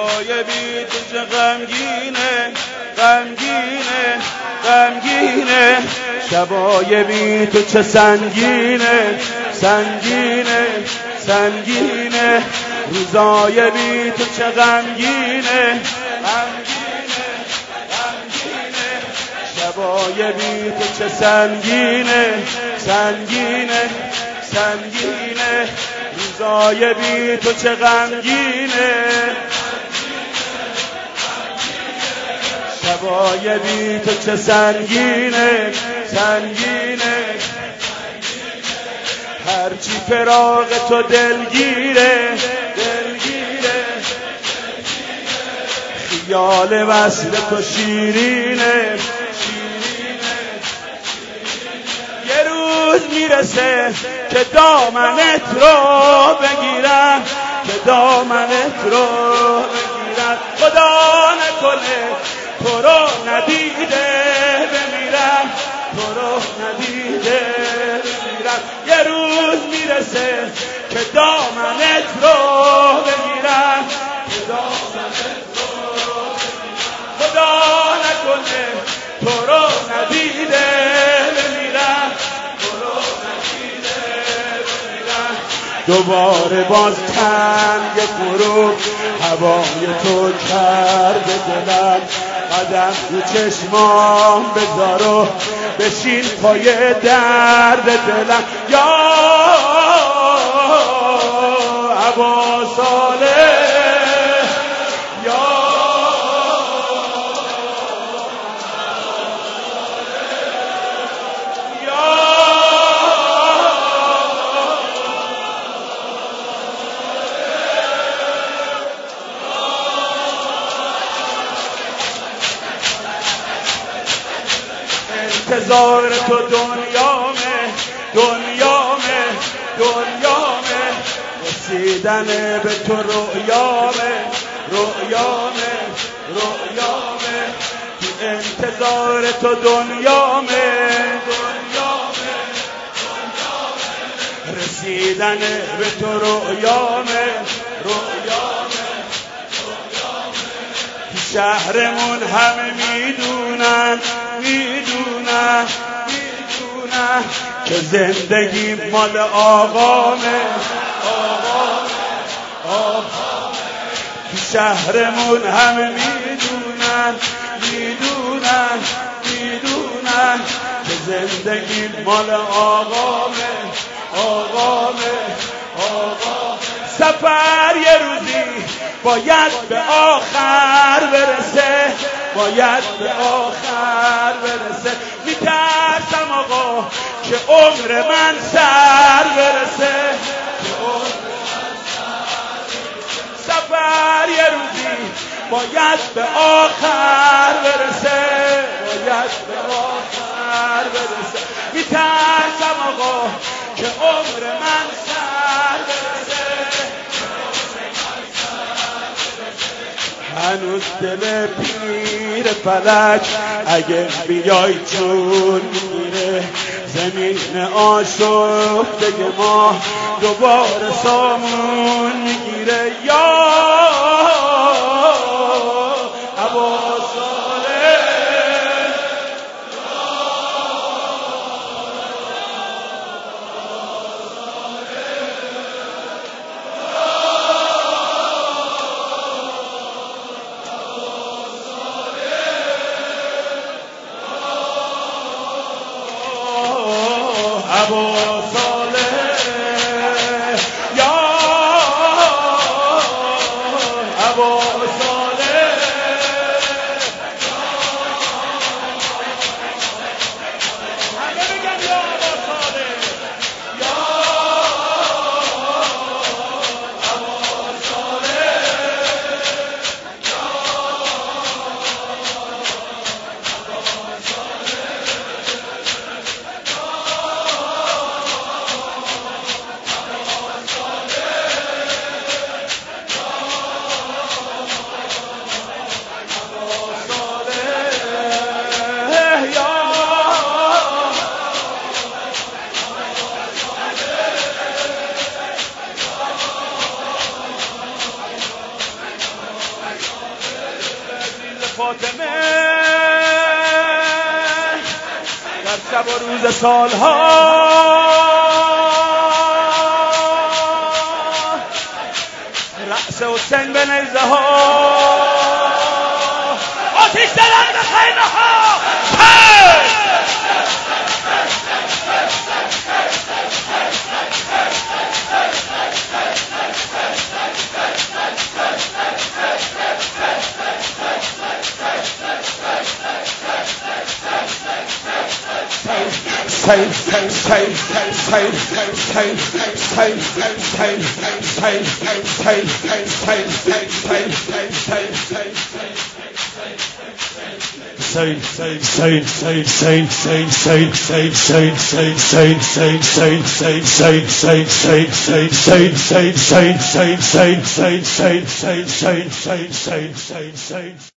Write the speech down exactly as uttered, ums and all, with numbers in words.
شبای بی تو چه غمگینه غمگینه غمگینه شبای بی تو چه سنگینه سنگینه سنگینه روزای بی تو چه غمگینه غمگینه غمگینه شبای بی تو چه سنگینه سنگینه سنگینه روزای بی تو چه غمگینه شبای بی تو چه سنگینه سنگینه هرچی فراق تو دلگیره دلگیره خیال وصل تو شیرینه شیرینه یه روز میرسه که دامنت رو بگیرم که دامنت رو بگیرم خدا نکنه تو رو ندیده بمیرم تو رو ندیده بمیرم یه روز میرسه که دامنت رو بگیرم که دامنت رو بگیرم خدا نکنه تو رو ندیده بمیرم تو رو ندیده بمیرم دوباره باز تنگ غروب هوای تو کرده دلم قدم رو چشمام بذار و بشین پای درد دلم یا ابا صالح یا انتظار تو دنیامه دنیامه دنیامه رسیدن به تو رؤیامه رؤیامه رؤیامه تو انتظار تو دنیامه دنیامه دنیامه رسیدن به تو رؤیامه رؤیامه شهرمون همه میدونن میدونن میدونن که زندگی مال آقامه آقامه آقامه شهرمون همه میدونن میدونن میدونن که زندگی مال آقامه آقامه آقامه سفر یه روزی باید به آخر برسه باید به آخر برسه میترسم آقا که عمر من سر برسه که عمر من سر برسه سفر یه روزی باید به آخر برسه باید به آخر برسه میترسم آقا که عمر من سر برسه هنوز دل پیر فلک اگه بیای جون میگیره زمین آشفته ما دوباره سامون میگیره یا ابا صالح ابا صالح یا ابا صالح همه بگن یا ابا صالح یا ابا صالح فاطمه در شب و روز سالها رأس حسین به نیزه ها آتیش زدن به خیمه ها Say, say, say, say, say, say, say, say, say, say, say, say,